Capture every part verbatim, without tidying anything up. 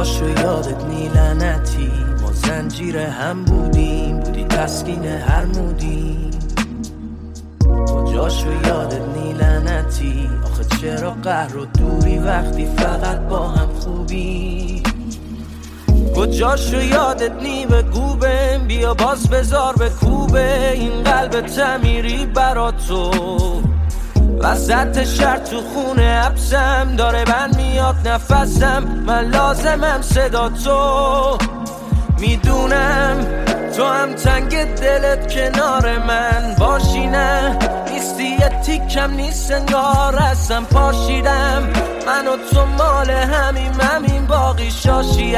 کجاشو یادت نی لعنتی، ما زنجیر هم بودیم، بودی تسکین هر مودیم. کجاشو یادت نی لعنتی، آخه چرا قهر و دوری وقتی فقط با هم خوبی. کجاشو یادت نی بگو بهم، بیا باز بذار به کوبه این قلب تمیری برا تو. وسط شهر تو خونه حبسم، داره بند میاد نفسم، من لازمم صدا تو. میدونم تو هم تنگ دلت کنار من باشی، نه نیستی یه تیکم نیست انگار هستم پاشیدم. من و تو مال همیم همین باقی شاشی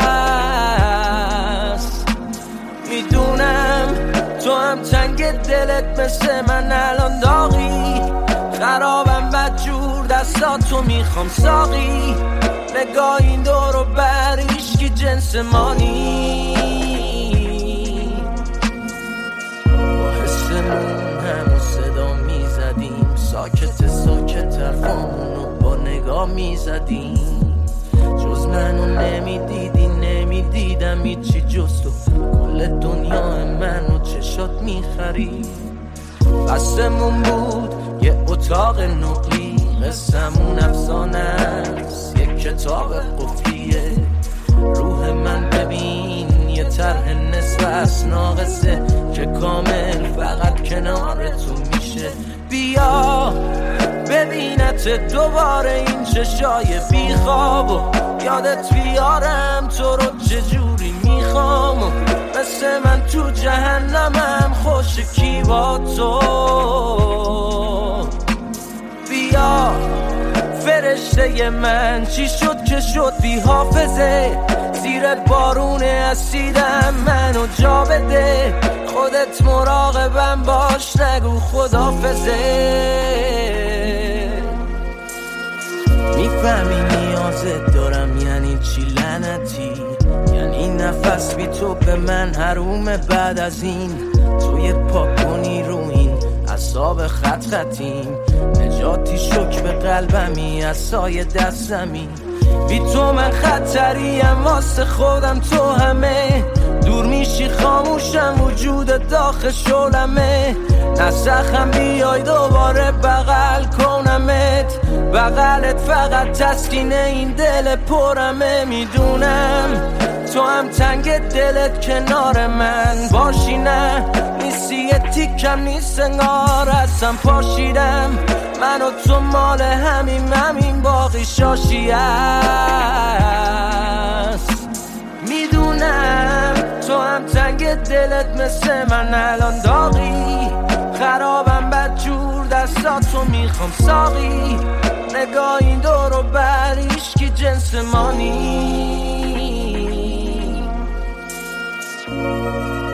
است. میدونم تو هم تنگ دلت مثل من الان داغی، خرابم بدجور دستاتو میخوام ساقی. نگاه این دور و بر هیچکی جنس ما نی، با حسمون همون صدا میزدیم، ساکت ساکت حرفامونو با نگاه میزدیم. جز منو نمیدیدی نمیدیدم هیچی جز تو، کل دنیا منو چشات میخرید. قصدمون بود یه اتاق نقلی، قصمون افسانه است یک کتاب قفلیه. روح من ببین یه طرح نصف از ناقصه که کامل فقط کنار تو میشه. بیا ببینت دوباره این چشای بیخواب و یادت بیارم تو رو چجوری میخوام، و مثل من تو جهنمم خوش کی با تو. بیا فرشته من چی شد که شد بی حافظه، زیر بارون اسیدم منو جا بده. خودت مراقبم باش نگو خدافظه. میفهمی نیازت دارم یعنی چی لعنتی، یعنی نفس بی تو به من حرومه. بعد از این توی پاک کنی رو این اعصاب خط خطیم، نجاتی شک به قلبمی از سایه دستمی. بی تو من خطریم واسه خودم، تو همه دور میشی خاموشم وجود داخل شلمه. نسخم بیای دوباره بغل کنمت، بغلت فقط تسکین این دل پرمه. میدونم تو هم تنگ دلت کنار من باشی، نه نیستی یه تیکم نیست انگار هستم پاشیدم. من و تو مال همیم همین باقی شاشی است. میدونم تو هم تنگ دلت مثل من الان داغی، خرابم بدجور دستاتو میخوام ساقی. نگاه این دور و بر هیچکی جنس ما نی.